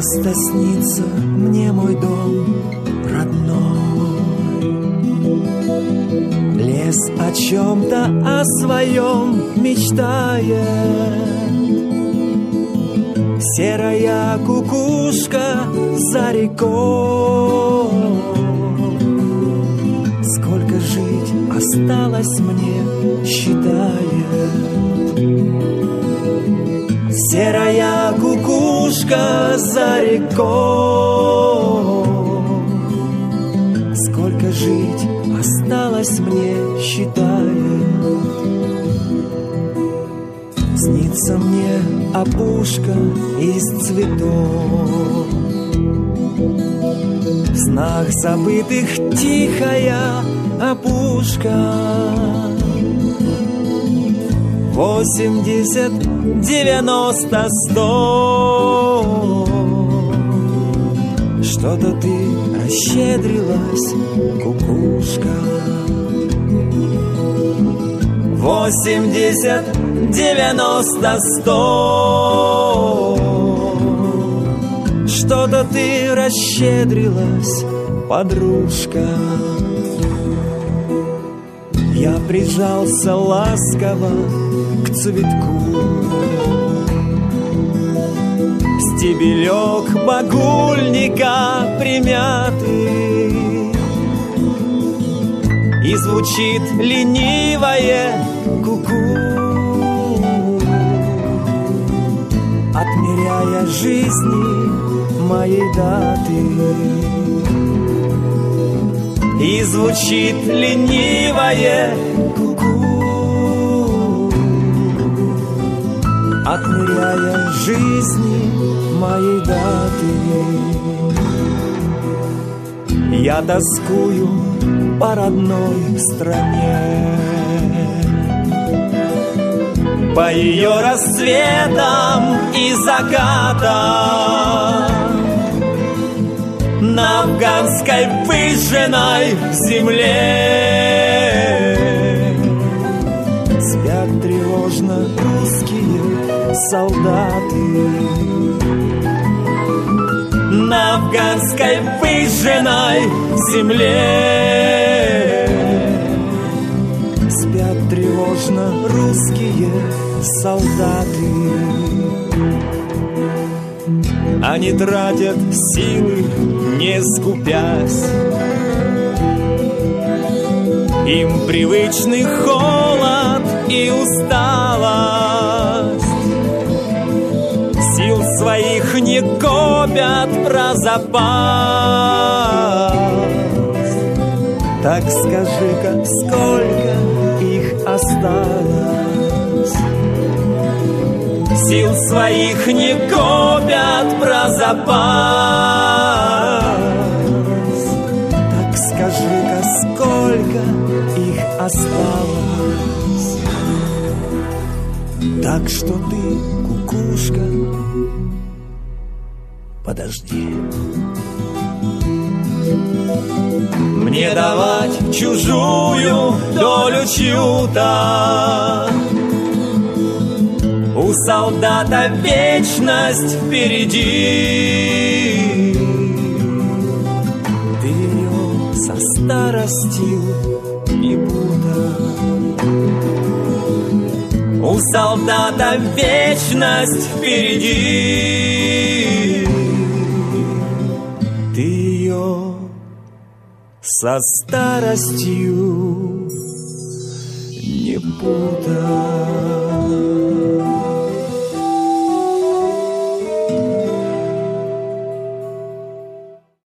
Часто снится мне мой дом родной. Лес о чем-то, о своем мечтает. Серая кукушка за рекой. Сколько жить осталось мне, считает. Серая кукушка за рекой. Сколько жить осталось мне, считает. Снится мне опушка из цветов. В снах забытых тихая опушка. 80, 90, 100. Что-то ты расщедрилась, кукушка. 80, 90, 100. Что-то ты расщедрилась, подружка. Я прижался ласково к цветку. Стебелек багульника примятый, и звучит ленивое ку-ку, отмеряя жизни моей даты. И звучит ленивое ку-ку, отмеряя жизни моей даты. Я тоскую по родной стране, по ее рассветам и закатам, на афганской выжженной земле. Спят тревожно русские солдаты, на афганской выжженной земле. Спят тревожно русские солдаты. Они тратят силы, не скупясь. Им привычный холод и усталость. Сил своих не копят про запас. Так скажи-ка, сколько их осталось? Сил своих не копят про запас. Так скажи-ка, сколько их осталось? Так что ты, кукушка, подожди. Мне давать чужую долю чью-то. У солдата вечность впереди. Ты ее со старостью не путай. У солдата вечность впереди. Ты ее со старостью не путай.